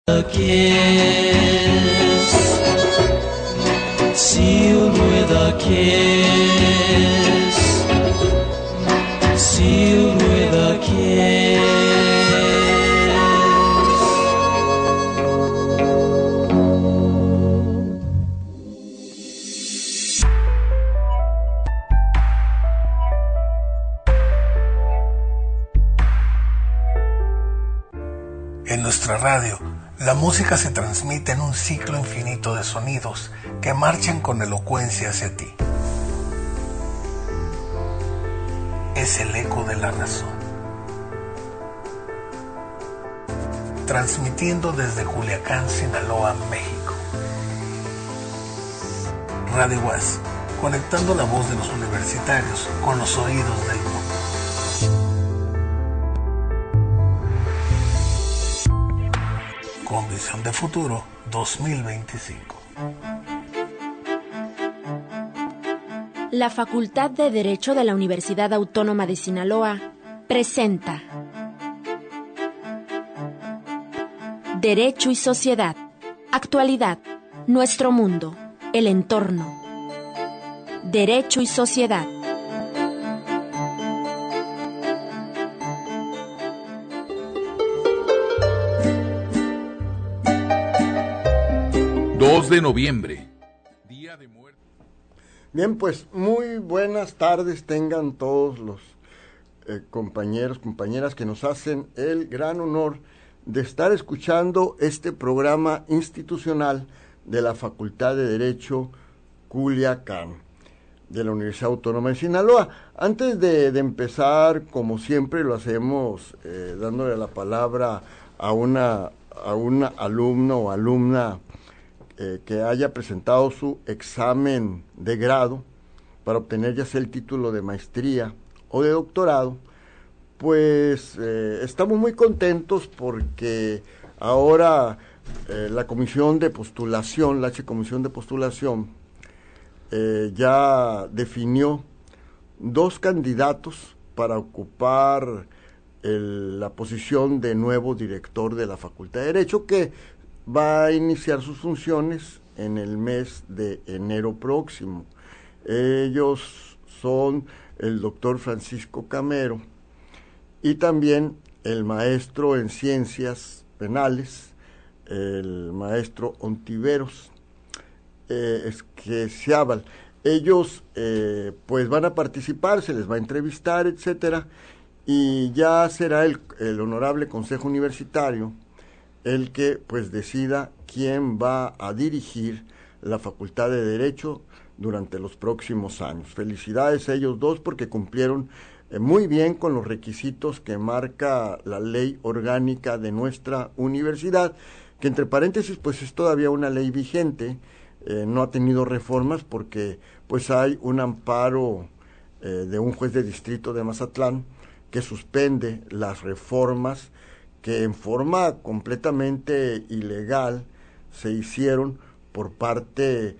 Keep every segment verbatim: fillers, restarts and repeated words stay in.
A kiss, sealed with a kiss, sealed with a kiss. En nuestra radio, la música se transmite en un ciclo infinito de sonidos que marchan con elocuencia hacia ti. Es el eco de la razón. Transmitiendo desde Culiacán, Sinaloa, México. Radio UAS, conectando la voz de los universitarios con los oídos del mundo. Con visión de futuro dos mil veinticinco. La Facultad de Derecho de la Universidad Autónoma de Sinaloa presenta Derecho y Sociedad, Actualidad, Nuestro Mundo, el Entorno. Derecho y Sociedad. dos de noviembre, Día de Muerte. Bien, pues muy buenas tardes tengan todos los eh, compañeros, compañeras que nos hacen el gran honor de estar escuchando este programa institucional de la Facultad de Derecho Culiacán, de la Universidad Autónoma de Sinaloa. Antes de, de empezar, como siempre lo hacemos, eh, dándole la palabra a una, a una alumno o alumna Eh, que haya presentado su examen de grado para obtener ya sea el título de maestría o de doctorado, pues eh, estamos muy contentos porque ahora eh, la comisión de postulación, la H Comisión de Postulación, eh, ya definió dos candidatos para ocupar el, la posición de nuevo director de la Facultad de Derecho, que va a iniciar sus funciones en el mes de enero próximo. Ellos son el doctor Francisco Camero y también el maestro en ciencias penales, el maestro Ontiveros eh, Esqueciábal. Ellos eh, pues van a participar, se les va a entrevistar, etcétera, y ya será el, el honorable Consejo Universitario el que pues decida quién va a dirigir la Facultad de Derecho durante los próximos años. Felicidades a ellos dos porque cumplieron eh, muy bien con los requisitos que marca la ley orgánica de nuestra universidad, que entre paréntesis pues es todavía una ley vigente, eh, no ha tenido reformas porque pues hay un amparo eh, de un juez de distrito de Mazatlán que suspende las reformas que en forma completamente ilegal se hicieron por parte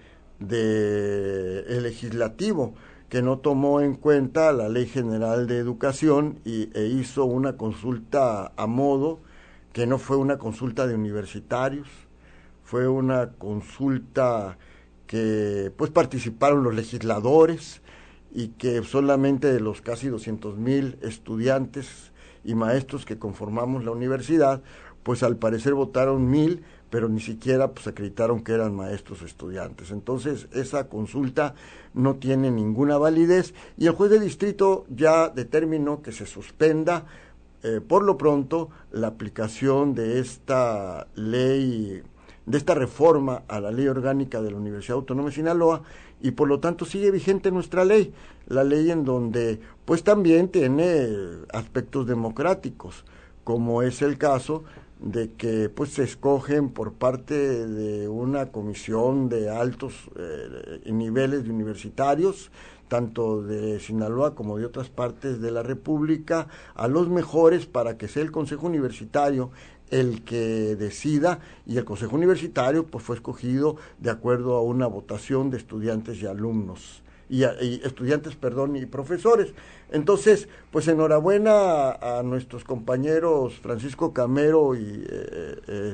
del legislativo, que no tomó en cuenta la Ley General de Educación y, e hizo una consulta a modo, que no fue una consulta de universitarios, fue una consulta que pues participaron los legisladores y que solamente de los casi doscientos mil estudiantes y maestros que conformamos la universidad, pues al parecer votaron mil, pero ni siquiera pues acreditaron que eran maestros o estudiantes. Entonces esa consulta no tiene ninguna validez y el juez de distrito ya determinó que se suspenda eh, por lo pronto la aplicación de esta ley, de esta reforma a la ley orgánica de la Universidad Autónoma de Sinaloa, y por lo tanto sigue vigente nuestra ley, la ley en donde pues también tiene aspectos democráticos, como es el caso de que pues se escogen por parte de una comisión de altos eh, niveles de universitarios, tanto de Sinaloa como de otras partes de la República, a los mejores para que sea el Consejo Universitario el que decida, y el Consejo Universitario pues fue escogido de acuerdo a una votación de estudiantes y alumnos, y, a, y estudiantes, perdón, y profesores. Entonces, pues enhorabuena a, a nuestros compañeros Francisco Camero y, eh, eh,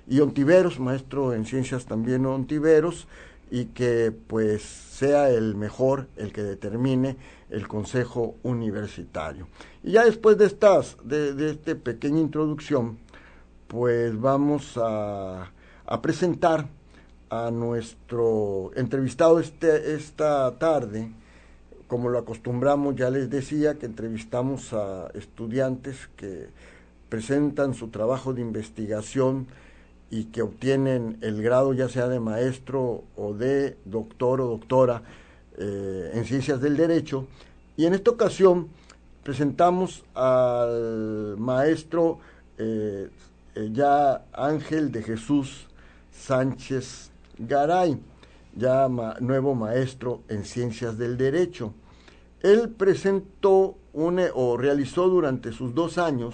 y Ontiveros, maestro en ciencias también Ontiveros, y que pues sea el mejor el que determine el Consejo Universitario. Y ya después de estas, de, de esta pequeña introducción, pues vamos a, a presentar a nuestro entrevistado este, esta tarde. Como lo acostumbramos, ya les decía que entrevistamos a estudiantes que presentan su trabajo de investigación y que obtienen el grado ya sea de maestro o de doctor o doctora eh, en ciencias del derecho. Y en esta ocasión presentamos al maestro eh, eh, ya Ángel de Jesús Sánchez Garay, ya ma, nuevo maestro en ciencias del derecho. Él presentó una, o realizó durante sus dos años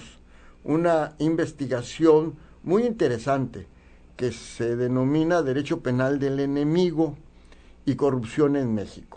una investigación muy interesante que se denomina Derecho Penal del Enemigo y Corrupción en México.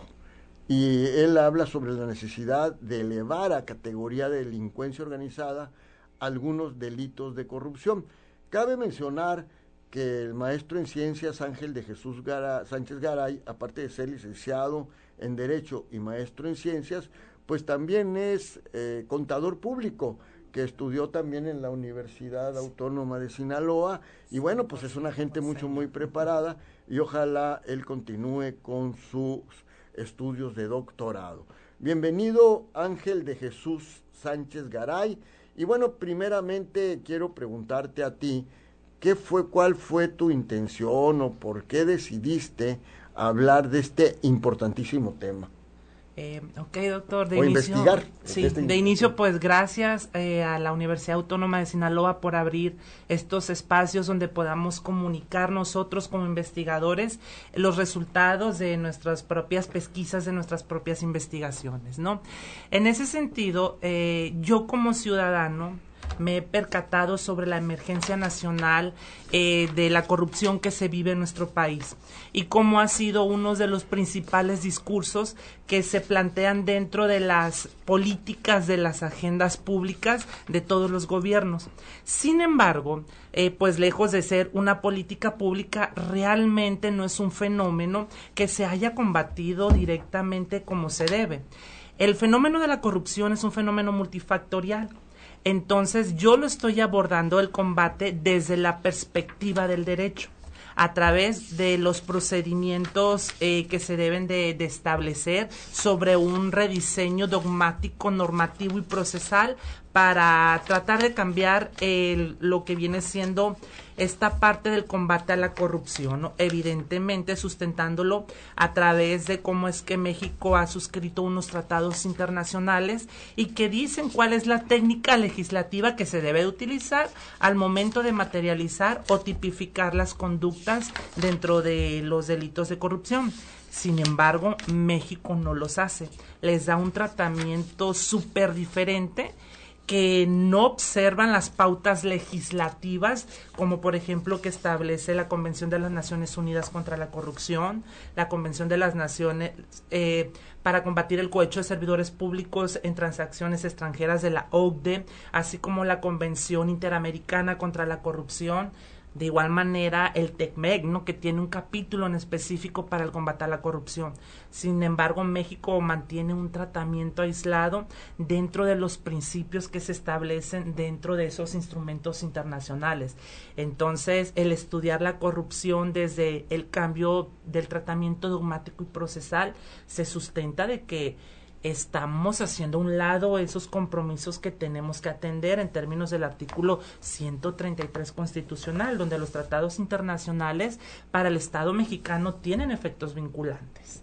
Y él habla sobre la necesidad de elevar a categoría de delincuencia organizada algunos delitos de corrupción. Cabe mencionar que el maestro en ciencias Ángel de Jesús Garay, Sánchez Garay, aparte de ser licenciado en Derecho y maestro en ciencias, pues también es eh, contador público, que estudió también en la Universidad Autónoma de Sinaloa, y bueno, pues es una gente mucho, muy preparada, y ojalá él continúe con sus estudios de doctorado. Bienvenido, Ángel de Jesús Sánchez Garay, y bueno, primeramente quiero preguntarte a ti, ¿qué fue, cuál fue tu intención o por qué decidiste hablar de este importantísimo tema? Eh, ok, doctor, de o inicio, investigar. Sí, de inicio, pues gracias eh, a la Universidad Autónoma de Sinaloa por abrir estos espacios donde podamos comunicar nosotros como investigadores los resultados de nuestras propias pesquisas, de nuestras propias investigaciones, ¿no? En ese sentido, eh, yo como ciudadano me he percatado sobre la emergencia nacional eh, de la corrupción que se vive en nuestro país y cómo ha sido uno de los principales discursos que se plantean dentro de las políticas, de las agendas públicas de todos los gobiernos. Sin embargo, eh, pues lejos de ser una política pública, realmente no es un fenómeno que se haya combatido directamente como se debe. El fenómeno de la corrupción es un fenómeno multifactorial. Entonces, yo lo estoy abordando el combate desde la perspectiva del derecho, a través de los procedimientos eh, que se deben de, de establecer sobre un rediseño dogmático, normativo y procesal para tratar de cambiar el, lo que viene siendo esta parte del combate a la corrupción, ¿no? Evidentemente sustentándolo a través de cómo es que México ha suscrito unos tratados internacionales y que dicen cuál es la técnica legislativa que se debe de utilizar al momento de materializar o tipificar las conductas dentro de los delitos de corrupción. Sin embargo, México no los hace, les da un tratamiento súper diferente, que no observan las pautas legislativas, como por ejemplo que establece la Convención de las Naciones Unidas contra la Corrupción, la Convención de las Naciones eh, para combatir el cohecho de servidores públicos en transacciones extranjeras de la O C D E, así como la Convención Interamericana contra la Corrupción. De igual manera, el TECMEC, ¿no?, que tiene un capítulo en específico para el combate a la corrupción. Sin embargo, México mantiene un tratamiento aislado dentro de los principios que se establecen dentro de esos instrumentos internacionales. Entonces, el estudiar la corrupción desde el cambio del tratamiento dogmático y procesal se sustenta de que estamos haciendo a un lado esos compromisos que tenemos que atender en términos del artículo ciento treinta y tres constitucional, donde los tratados internacionales para el Estado mexicano tienen efectos vinculantes.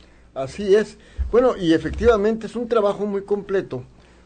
Así es. Bueno, y efectivamente es un trabajo muy completo,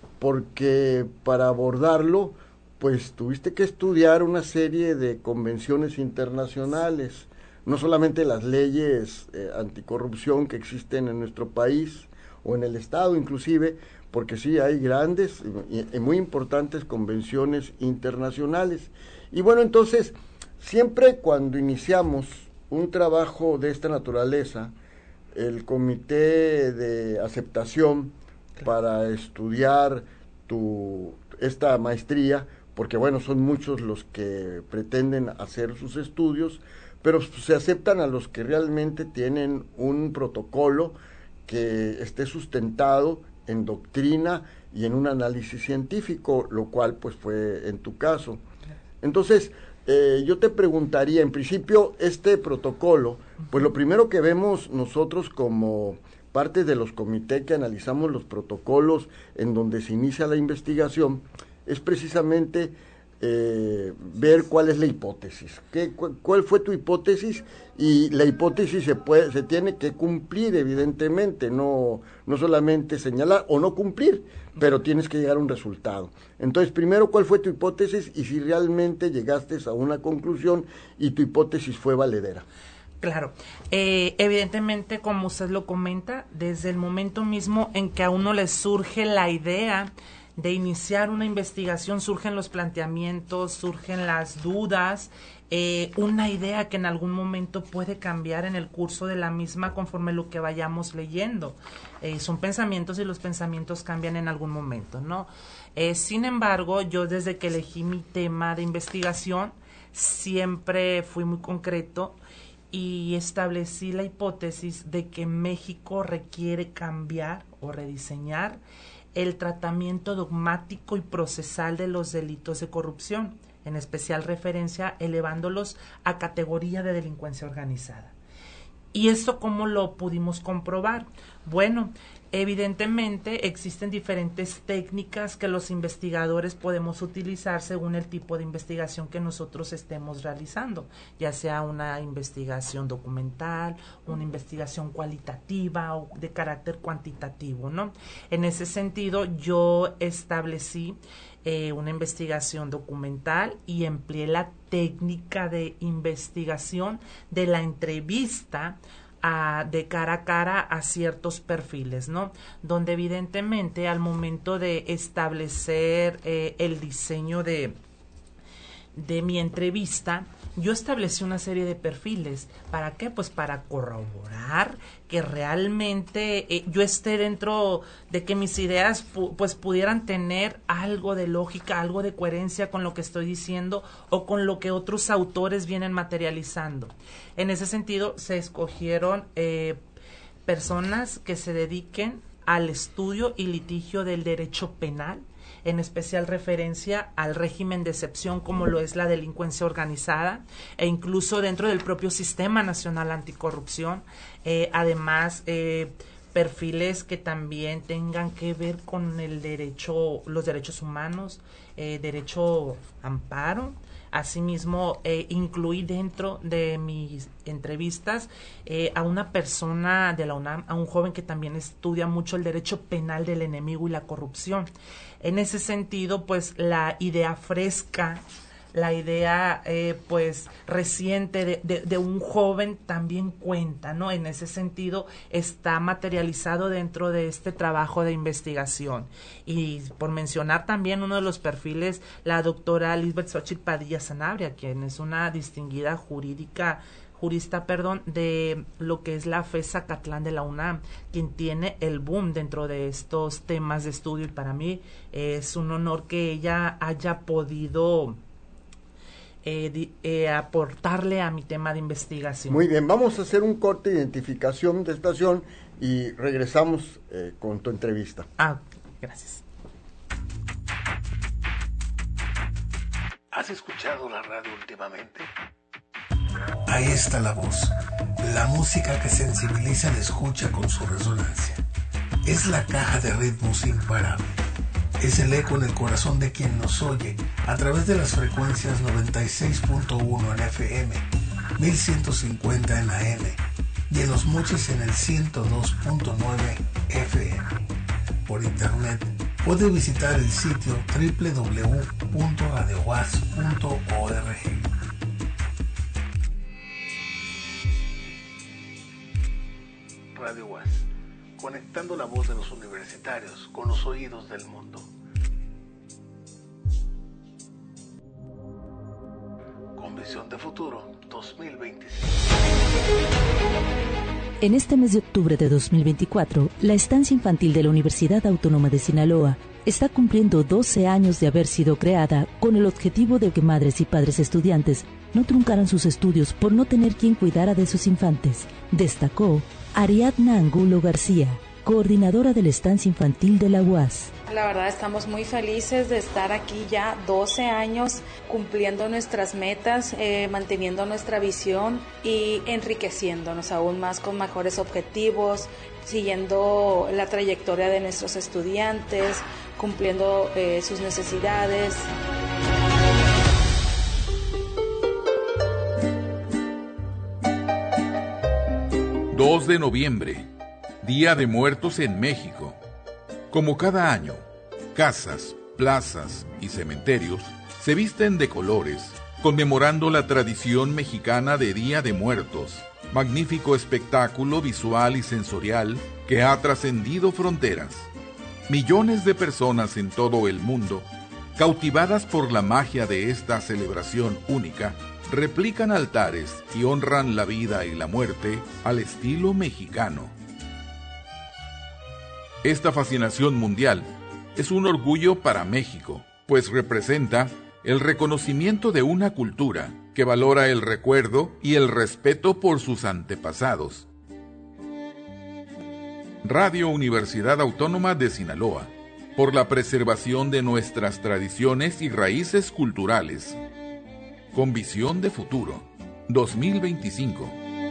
porque para abordarlo, pues tuviste que estudiar una serie de convenciones internacionales, no solamente las leyes eh, anticorrupción que existen en nuestro país, o en el Estado inclusive, porque sí hay grandes y, y muy importantes convenciones internacionales. Y bueno, entonces, siempre cuando iniciamos un trabajo de esta naturaleza, el comité de aceptación para estudiar tu esta maestría, porque bueno, son muchos los que pretenden hacer sus estudios, pero se aceptan a los que realmente tienen un protocolo que esté sustentado en doctrina y en un análisis científico, lo cual pues fue en tu caso. Entonces, eh, yo te preguntaría, en principio, este protocolo, pues lo primero que vemos nosotros como parte de los comités que analizamos los protocolos en donde se inicia la investigación, es precisamente eh, ver cuál es la hipótesis, qué, cu cuál fue tu hipótesis, y la hipótesis se puede, se tiene que cumplir evidentemente, no, no solamente señalar o no cumplir, pero tienes que llegar a un resultado. Entonces, primero, ¿cuál fue tu hipótesis y si realmente llegaste a una conclusión y tu hipótesis fue valedera? Claro, eh, evidentemente, como usted lo comenta, desde el momento mismo en que a uno le surge la idea de iniciar una investigación, surgen los planteamientos, surgen las dudas, eh, una idea que en algún momento puede cambiar en el curso de la misma conforme lo que vayamos leyendo. Eh, son pensamientos y los pensamientos cambian en algún momento, ¿no? Eh, sin embargo, yo desde que elegí mi tema de investigación, siempre fui muy concreto y establecí la hipótesis de que México requiere cambiar o rediseñar el tratamiento dogmático y procesal de los delitos de corrupción, en especial referencia elevándolos a categoría de delincuencia organizada. ¿Y esto cómo lo pudimos comprobar? Bueno, evidentemente existen diferentes técnicas que los investigadores podemos utilizar según el tipo de investigación que nosotros estemos realizando, ya sea una investigación documental, una investigación cualitativa o de carácter cuantitativo, ¿no? En ese sentido, yo establecí eh, una investigación documental y empleé la técnica de investigación de la entrevista A, de cara a cara a ciertos perfiles, ¿no? Donde evidentemente al momento de establecer eh, el diseño de, de mi entrevista, yo establecí una serie de perfiles. ¿Para qué? Pues para corroborar que realmente eh, yo esté dentro de que mis ideas pu pues pudieran tener algo de lógica, algo de coherencia con lo que estoy diciendo o con lo que otros autores vienen materializando. En ese sentido, se escogieron eh, personas que se dediquen al estudio y litigio del derecho penal, en especial referencia al régimen de excepción como lo es la delincuencia organizada e incluso dentro del propio Sistema Nacional Anticorrupción, eh, además eh, perfiles que también tengan que ver con el derecho, los derechos humanos, eh, derecho amparo. Asimismo, eh, incluí dentro de mis entrevistas eh, a una persona de la UNAM, a un joven que también estudia mucho el derecho penal del enemigo y la corrupción. En ese sentido, pues la idea fresca, la idea eh, pues reciente de, de, de un joven también cuenta, ¿no? En ese sentido está materializado dentro de este trabajo de investigación. Y por mencionar también uno de los perfiles, la doctora Lisbeth Xochitl Padilla Sanabria, quien es una distinguida jurídica jurista, perdón, de lo que es la FES Catlán de la UNAM, quien tiene el boom dentro de estos temas de estudio, y para mí eh, es un honor que ella haya podido Eh, di, eh, aportarle a mi tema de investigación. Muy bien, vamos a hacer un corte de identificación de estación y regresamos eh, con tu entrevista. Ah, gracias. ¿Has escuchado la radio últimamente? Ahí está la voz, la música que sensibiliza la escucha con su resonancia. Es la caja de ritmos imparable. Es el eco en el corazón de quien nos oye a través de las frecuencias noventa y seis punto uno en F M, mil ciento cincuenta en A M y en los mochis en el ciento dos punto nueve F M. Por internet puede visitar el sitio doble u doble u doble u punto radio u a s punto org. Radio U A S, conectando la voz de los universitarios con los oídos del mundo. Con visión de futuro dos mil veintiséis. En este mes de octubre de dos mil veinticuatro, la estancia infantil de la Universidad Autónoma de Sinaloa está cumpliendo doce años de haber sido creada con el objetivo de que madres y padres estudiantes no truncaran sus estudios por no tener quien cuidara de sus infantes, destacó Ariadna Angulo García, coordinadora de la estancia infantil de la U A S. La verdad estamos muy felices de estar aquí ya doce años cumpliendo nuestras metas, eh, manteniendo nuestra visión y enriqueciéndonos aún más con mejores objetivos, siguiendo la trayectoria de nuestros estudiantes, cumpliendo eh, sus necesidades. dos de noviembre, Día de Muertos en México. Como cada año, casas, plazas y cementerios se visten de colores, conmemorando la tradición mexicana de Día de Muertos, magnífico espectáculo visual y sensorial que ha trascendido fronteras. Millones de personas en todo el mundo, cautivadas por la magia de esta celebración única, replican altares y honran la vida y la muerte al estilo mexicano. Esta fascinación mundial es un orgullo para México, pues representa el reconocimiento de una cultura que valora el recuerdo y el respeto por sus antepasados. Radio Universidad Autónoma de Sinaloa, por la preservación de nuestras tradiciones y raíces culturales. Con visión de futuro, dos mil veinticinco.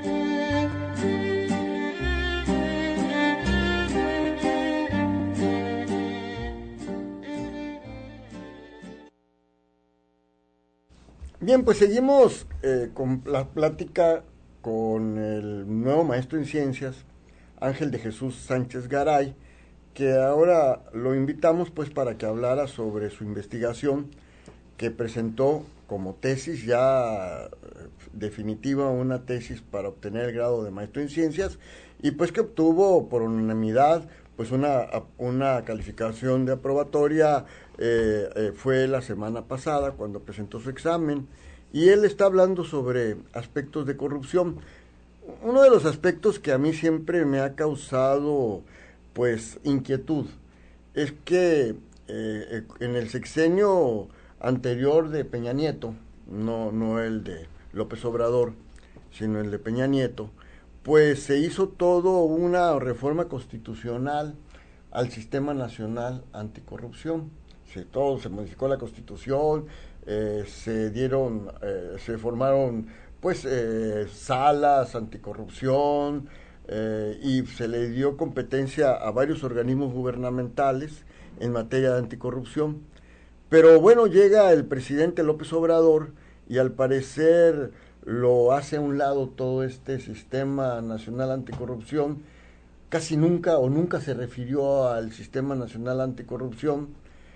Bien, pues seguimos eh, con la plática con el nuevo maestro en ciencias, Ángel de Jesús Sánchez Garay, que ahora lo invitamos pues para que hablara sobre su investigación que presentó como tesis ya definitiva, una tesis para obtener el grado de maestro en ciencias, y pues que obtuvo por unanimidad pues una, una calificación de aprobatoria. Eh, eh, fue la semana pasada cuando presentó su examen, y él está hablando sobre aspectos de corrupción. Uno de los aspectos que a mí siempre me ha causado pues inquietud es que eh, en el sexenio anterior de Peña Nieto, no, no el de López Obrador, sino el de Peña Nieto, pues se hizo todo una reforma constitucional al Sistema Nacional Anticorrupción. Se, todo, se modificó la Constitución, eh, se dieron, eh, se formaron pues eh, salas anticorrupción, eh, y se le dio competencia a varios organismos gubernamentales en materia de anticorrupción. Pero bueno, llega el presidente López Obrador y al parecer lo hace a un lado todo este Sistema Nacional Anticorrupción. Casi nunca o nunca se refirió al Sistema Nacional Anticorrupción.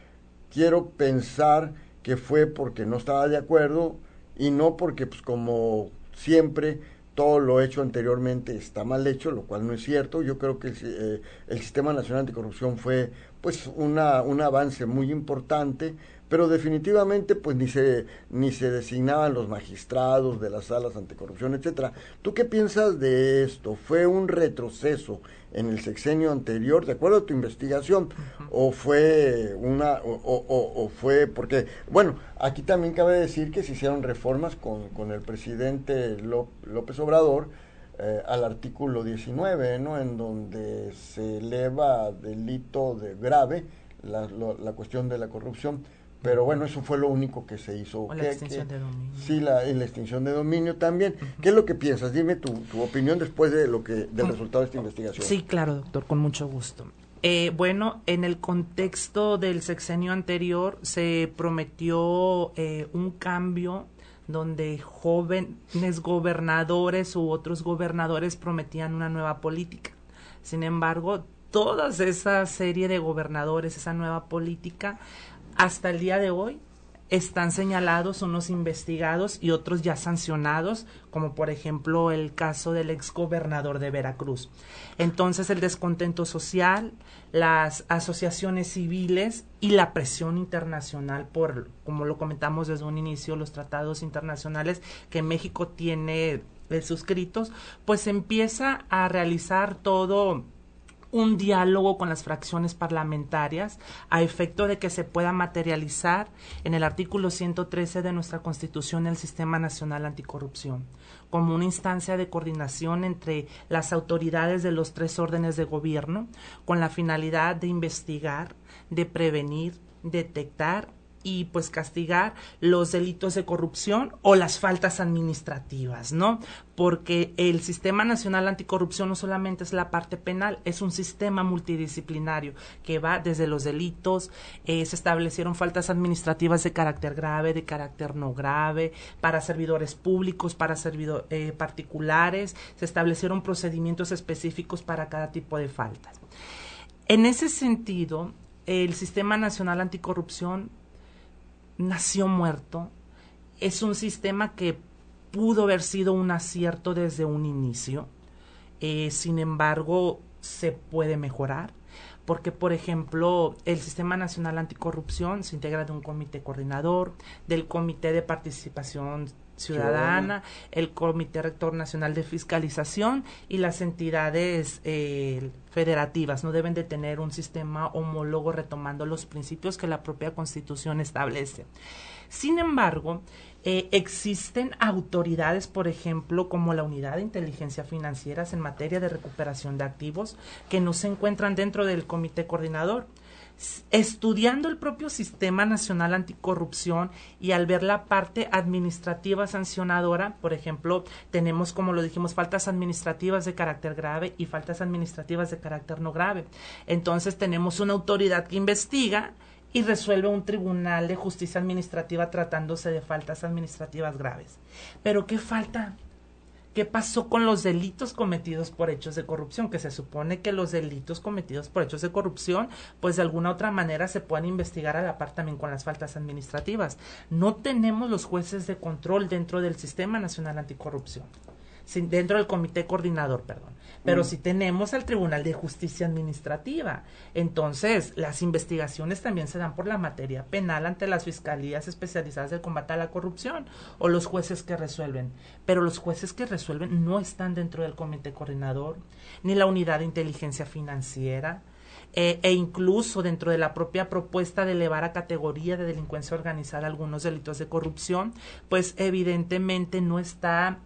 Quiero pensar que fue porque no estaba de acuerdo y no porque, pues como siempre, todo lo hecho anteriormente está mal hecho, lo cual no es cierto. Yo creo que el, eh, el Sistema Nacional Anticorrupción fue pues una, un avance muy importante, pero definitivamente pues ni se ni se designaban los magistrados de las salas anticorrupción, etcétera. ¿Tú qué piensas de esto? ¿Fue un retroceso en el sexenio anterior, de acuerdo a tu investigación, uh-huh. o fue una o, o, o fue porque, bueno, aquí también cabe decir que se hicieron reformas con, con el presidente López Obrador eh, al artículo diecinueve, ¿no?, en donde se eleva delito de grave la, lo, la cuestión de la corrupción. Pero bueno, eso fue lo único que se hizo. O la ¿Qué, extinción qué? de dominio. Sí, la, la extinción de dominio también. Uh-huh. ¿Qué es lo que piensas? Dime tu, tu opinión después de lo que del uh-huh. resultado de esta investigación. Sí, claro, doctor, con mucho gusto. Eh, bueno, en el contexto del sexenio anterior se prometió eh, un cambio donde jóvenes gobernadores u otros gobernadores prometían una nueva política. Sin embargo, toda esa serie de gobernadores, esa nueva política, hasta el día de hoy están señalados, unos investigados y otros ya sancionados, como por ejemplo el caso del exgobernador de Veracruz. Entonces el descontento social, las asociaciones civiles y la presión internacional por, como lo comentamos desde un inicio, los tratados internacionales que México tiene eh, suscritos, pues empieza a realizar todo un diálogo con las fracciones parlamentarias a efecto de que se pueda materializar en el artículo ciento trece de nuestra Constitución el Sistema Nacional Anticorrupción, como una instancia de coordinación entre las autoridades de los tres órdenes de gobierno, con la finalidad de investigar, de prevenir, detectar y pues castigar los delitos de corrupción o las faltas administrativas, ¿no? Porque el Sistema Nacional Anticorrupción no solamente es la parte penal, es un sistema multidisciplinario que va desde los delitos, eh, se establecieron faltas administrativas de carácter grave, de carácter no grave, para servidores públicos, para servidores eh, particulares, se establecieron procedimientos específicos para cada tipo de faltas. En ese sentido, el Sistema Nacional Anticorrupción nació muerto, es un sistema que pudo haber sido un acierto desde un inicio, eh, sin embargo se puede mejorar, porque por ejemplo el Sistema Nacional Anticorrupción se integra de un comité coordinador, del Comité de Participación Ciudadana, el Comité Rector Nacional de Fiscalización y las entidades eh, federativas no deben de tener un sistema homólogo retomando los principios que la propia Constitución establece. Sin embargo, eh, existen autoridades, por ejemplo, como la Unidad de Inteligencia Financiera en materia de recuperación de activos, que no se encuentran dentro del Comité Coordinador. Estudiando el propio Sistema Nacional Anticorrupción y al ver la parte administrativa sancionadora, por ejemplo, tenemos, como lo dijimos, faltas administrativas de carácter grave y faltas administrativas de carácter no grave. Entonces tenemos una autoridad que investiga y resuelve un tribunal de justicia administrativa tratándose de faltas administrativas graves. ¿Pero qué falta? ¿Qué pasó con los delitos cometidos por hechos de corrupción? Que se supone que los delitos cometidos por hechos de corrupción, pues de alguna otra manera se pueden investigar a la par también con las faltas administrativas. No tenemos los jueces de control dentro del Sistema Nacional Anticorrupción, sin, dentro del Comité Coordinador, perdón. Pero mm. sí tenemos al Tribunal de Justicia Administrativa. Entonces, las investigaciones también se dan por la materia penal ante las fiscalías especializadas del combate a la corrupción o los jueces que resuelven. Pero los jueces que resuelven no están dentro del Comité Coordinador, ni la Unidad de Inteligencia Financiera, eh, e incluso dentro de la propia propuesta de elevar a categoría de delincuencia organizada algunos delitos de corrupción, pues evidentemente no está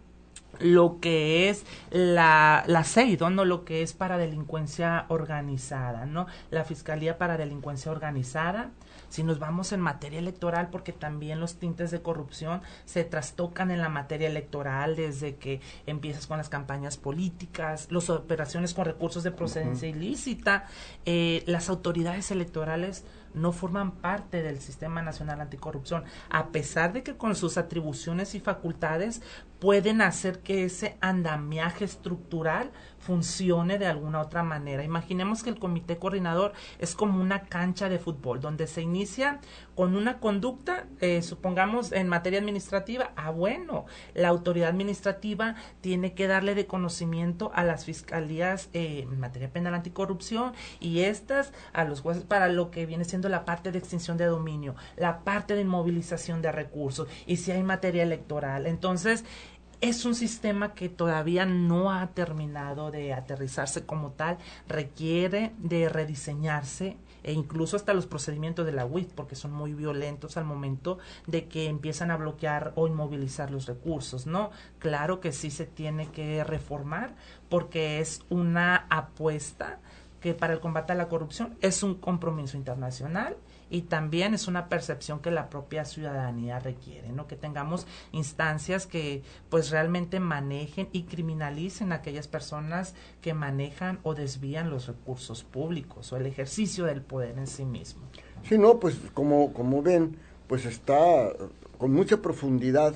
lo que es la, la C E I D O, ¿no? Lo que es para delincuencia organizada, ¿no? La Fiscalía para Delincuencia Organizada. Si nos vamos en materia electoral, porque también los tintes de corrupción se trastocan en la materia electoral desde que empiezas con las campañas políticas, las operaciones con recursos de procedencia uh-huh. ilícita, eh, las autoridades electorales no forman parte del Sistema Nacional Anticorrupción, a pesar de que con sus atribuciones y facultades pueden hacer que ese andamiaje estructural funcione de alguna otra manera. Imaginemos que el Comité Coordinador es como una cancha de fútbol, donde se inicia con una conducta, eh, supongamos en materia administrativa, ah bueno, la autoridad administrativa tiene que darle de conocimiento a las fiscalías eh, en materia penal anticorrupción y estas a los jueces para lo que viene siendo la parte de extinción de dominio, la parte de inmovilización de recursos y si hay materia electoral. Entonces, es un sistema que todavía no ha terminado de aterrizarse como tal, requiere de rediseñarse e incluso hasta los procedimientos de la U I F, porque son muy violentos al momento de que empiezan a bloquear o inmovilizar los recursos, ¿no? Claro que sí se tiene que reformar porque es una apuesta que para el combate a la corrupción es un compromiso internacional y también es una percepción que la propia ciudadanía requiere, ¿no? Que tengamos instancias que pues realmente manejen y criminalicen a aquellas personas que manejan o desvían los recursos públicos o el ejercicio del poder en sí mismo. Sí, no, pues como, como ven, pues está con mucha profundidad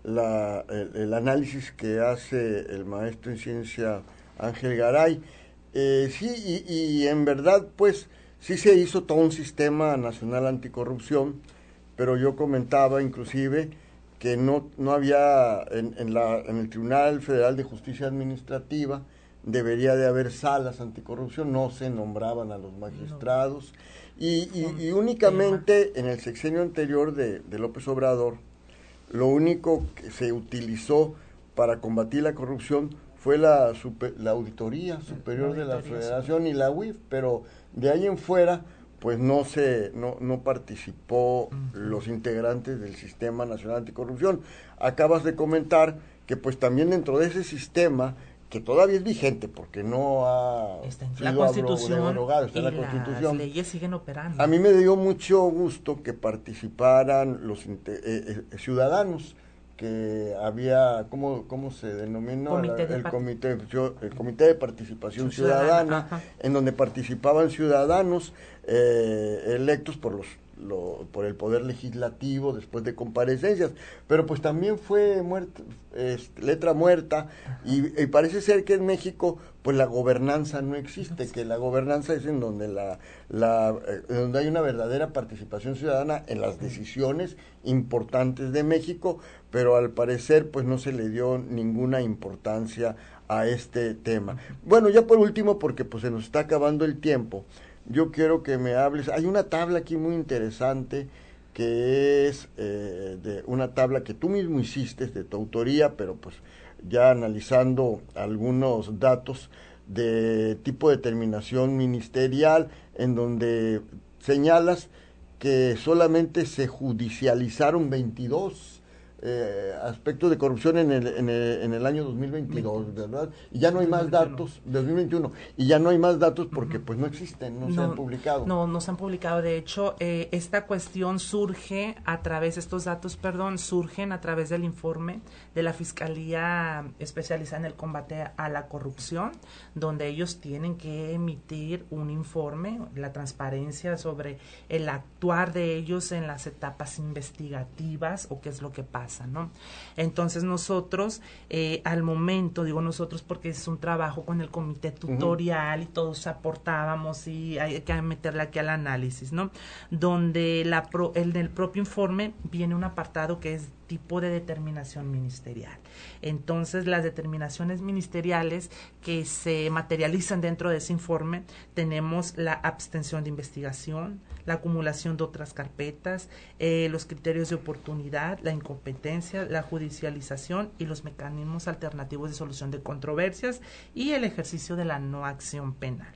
la, el, el análisis que hace el maestro en ciencia Ángel Garay. Eh, sí, y, y en verdad, pues, sí se hizo todo un sistema nacional anticorrupción, pero yo comentaba inclusive que no, no había, en, en, la, en el Tribunal Federal de Justicia Administrativa, debería de haber salas anticorrupción, no se nombraban a los magistrados, y, y, y únicamente en el sexenio anterior de, de López Obrador, lo único que se utilizó para combatir la corrupción fue la, super, la Auditoría Superior de la Federación y la U I F, pero de ahí en fuera pues no se no, no participó uh-huh. los integrantes del Sistema Nacional Anticorrupción. Acabas de comentar que pues también dentro de ese sistema, que todavía es vigente porque no ha está en sido la Constitución abrogado, está y en la Constitución. Las leyes siguen operando. A mí me dio mucho gusto que participaran los eh, eh, ciudadanos, que había, ¿cómo, cómo se denominó? Comité de el, part- comité, el Comité de Participación Ciudadana, Ciudadana, en donde participaban ciudadanos eh, electos por los Lo, por el Poder Legislativo después de comparecencias, pero pues también fue muerta, es, letra muerta, y, y parece ser que en México pues la gobernanza no existe, que la gobernanza es en donde la, la eh, donde hay una verdadera participación ciudadana en las decisiones importantes de México, pero al parecer pues no se le dio ninguna importancia a este tema. Bueno, ya por último, porque pues se nos está acabando el tiempo, yo quiero que me hables, hay una tabla aquí muy interesante que es eh, de una tabla que tú mismo hiciste, de tu autoría, pero pues ya analizando algunos datos de tipo de determinación ministerial, en donde señalas que solamente se judicializaron veintidós Eh, aspectos de corrupción en el, en el en el año dos mil veintidós, ¿verdad? Y ya no hay más datos, dos mil veintiuno, y ya no hay más datos porque pues no existen, no, no se han publicado. No, no se han publicado. De hecho, eh, esta cuestión surge a través, estos datos, perdón, surgen a través del informe de la Fiscalía Especializada en el Combate a la Corrupción, donde ellos tienen que emitir un informe, la transparencia sobre el actuar de ellos en las etapas investigativas o qué es lo que pasa, ¿no? Entonces nosotros, eh, al momento, digo nosotros porque es un trabajo con el comité tutorial uh-huh. y todos aportábamos y hay que meterle aquí al análisis, ¿no? Donde la pro, el del propio informe viene un apartado que es tipo de determinación ministerial. Entonces, las determinaciones ministeriales que se materializan dentro de ese informe, tenemos la abstención de investigación, la acumulación de otras carpetas, eh, los criterios de oportunidad, la incompetencia, la judicialización y los mecanismos alternativos de solución de controversias y el ejercicio de la no acción penal.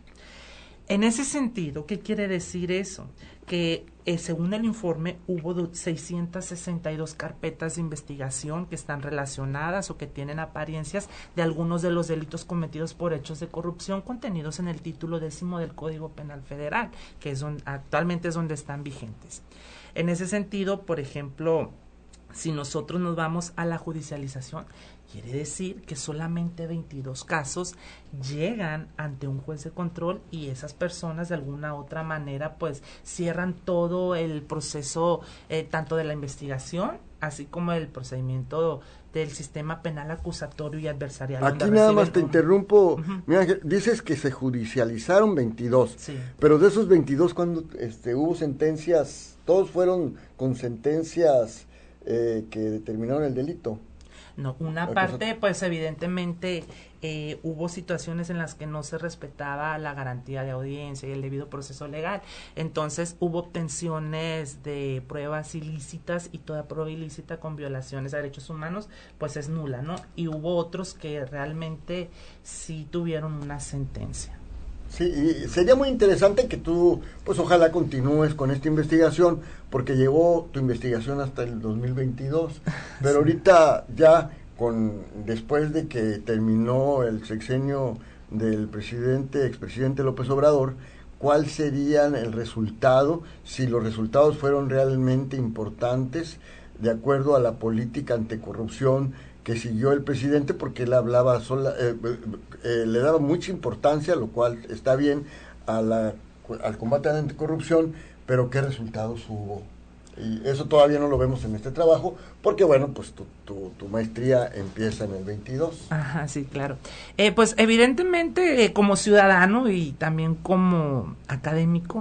En ese sentido, ¿qué quiere decir eso? Que eh, según el informe hubo seiscientas sesenta y dos carpetas de investigación que están relacionadas o que tienen apariencias de algunos de los delitos cometidos por hechos de corrupción contenidos en el título décimo del Código Penal Federal, que es donde, actualmente es donde están vigentes. En ese sentido, por ejemplo, si nosotros nos vamos a la judicialización, quiere decir que solamente veintidós casos llegan ante un juez de control y esas personas de alguna otra manera pues cierran todo el proceso eh, tanto de la investigación así como el procedimiento del sistema penal acusatorio y adversarial. Aquí nada más te un... interrumpo. Uh-huh. Mira, dices que se judicializaron veintidós, sí. Pero de esos veintidós, cuando este, hubo sentencias, todos fueron con sentencias eh, que determinaron el delito. No, una parte, pues evidentemente eh, hubo situaciones en las que no se respetaba la garantía de audiencia y el debido proceso legal. Entonces hubo obtenciones de pruebas ilícitas y toda prueba ilícita con violaciones a derechos humanos, pues es nula, ¿no? Y hubo otros que realmente sí tuvieron una sentencia. Sí, y sería muy interesante que tú, pues ojalá continúes con esta investigación, porque llegó tu investigación hasta el dos mil veintidós, pero sí. Ahorita ya, con después de que terminó el sexenio del presidente, expresidente López Obrador, ¿cuál sería el resultado, si los resultados fueron realmente importantes, de acuerdo a la política anticorrupción que siguió el presidente? Porque él hablaba sola, eh, eh, le daba mucha importancia, lo cual está bien, a la, al combate a la anticorrupción, pero ¿qué resultados hubo? Y eso todavía no lo vemos en este trabajo, porque bueno, pues tu, tu, tu maestría empieza en el veintidós. Ajá, sí, claro. Eh, pues evidentemente eh, como ciudadano y también como académico,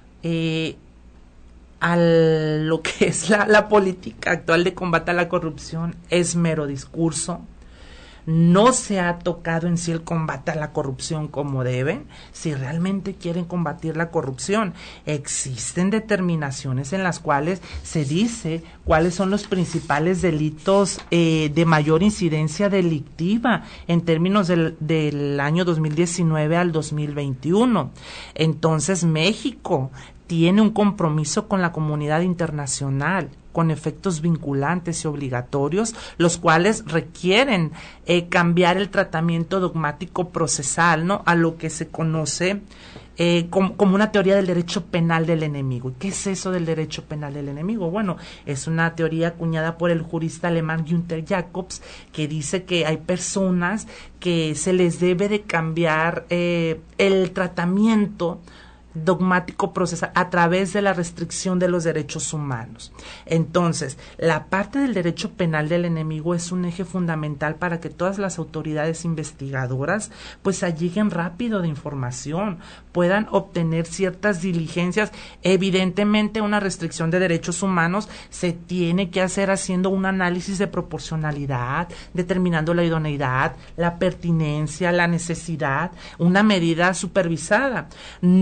eh, a lo que es la, la política actual de combate a la corrupción es mero discurso, no se ha tocado en sí el combate a la corrupción como deben. Si realmente quieren combatir la corrupción, existen determinaciones en las cuales se dice cuáles son los principales delitos eh, de mayor incidencia delictiva en términos del, del año dos mil diecinueve al dos mil veintiuno. Entonces, México tiene un compromiso con la comunidad internacional, con efectos vinculantes y obligatorios, los cuales requieren eh, cambiar el tratamiento dogmático procesal, ¿no?, a lo que se conoce eh, como, como una teoría del derecho penal del enemigo. ¿Y qué es eso del derecho penal del enemigo? Bueno, es una teoría acuñada por el jurista alemán Günther Jacobs, que dice que hay personas que se les debe de cambiar eh, el tratamiento dogmático procesal a través de la restricción de los derechos humanos. Entonces, la parte del derecho penal del enemigo es un eje fundamental para que todas las autoridades investigadoras pues alleguen rápido de información, puedan obtener ciertas diligencias. Evidentemente, una restricción de derechos humanos se tiene que hacer haciendo un análisis de proporcionalidad, determinando la idoneidad, la pertinencia, la necesidad, una medida supervisada.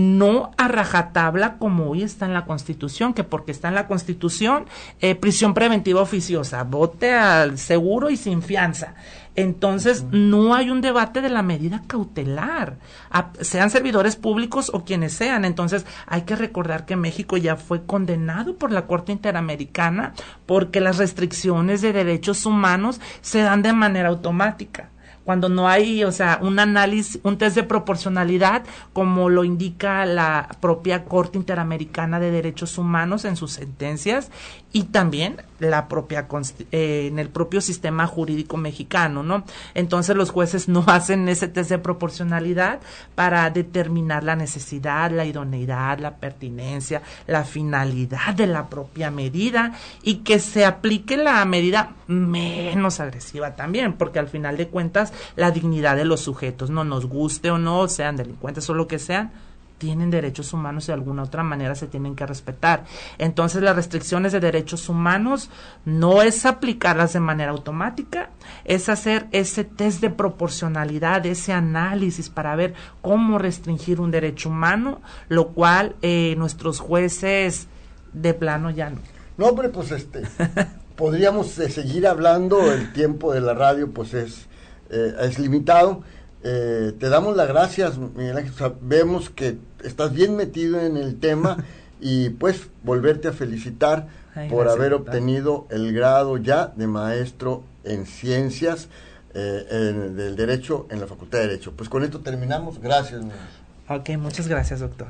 No a rajatabla como hoy está en la Constitución, que porque está en la Constitución, eh, prisión preventiva oficiosa, bote al seguro y sin fianza. Entonces, no hay un debate de la medida cautelar, a, sean servidores públicos o quienes sean. Entonces, hay que recordar que México ya fue condenado por la Corte Interamericana porque las restricciones de derechos humanos se dan de manera automática, cuando no hay, o sea, un análisis, un test de proporcionalidad, como lo indica la propia Corte Interamericana de Derechos Humanos en sus sentencias, y también la propia eh, en el propio sistema jurídico mexicano, ¿no? Entonces los jueces no hacen ese test de proporcionalidad para determinar la necesidad, la idoneidad, la pertinencia, la finalidad de la propia medida, y que se aplique la medida menos agresiva también, porque al final de cuentas la dignidad de los sujetos, no nos guste o no, sean delincuentes o lo que sean, tienen derechos humanos y de alguna otra manera se tienen que respetar. Entonces, las restricciones de derechos humanos no es aplicarlas de manera automática, es hacer ese test de proporcionalidad, ese análisis para ver cómo restringir un derecho humano, lo cual eh, nuestros jueces de plano ya no. No, hombre, pues este, podríamos eh, seguir hablando, el tiempo de la radio pues es, eh, es limitado. Eh, te damos las gracias, Miguel Ángel. Sabemos que estás bien metido en el tema y pues volverte a felicitar Ay, por gracias, haber obtenido el grado ya de maestro en ciencias eh, en, del derecho en la Facultad de Derecho. Pues con esto terminamos. Gracias, Miguel. Ok, muchas gracias, doctor.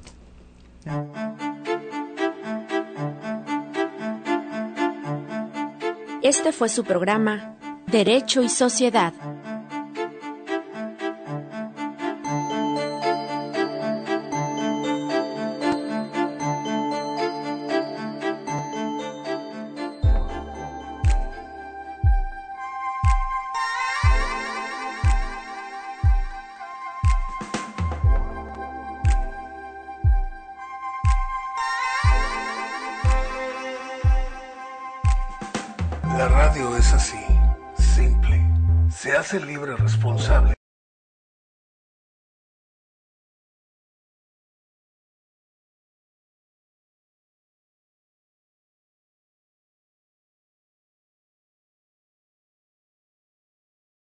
Este fue su programa Derecho y Sociedad. La radio es así, simple. Se hace libre, responsable.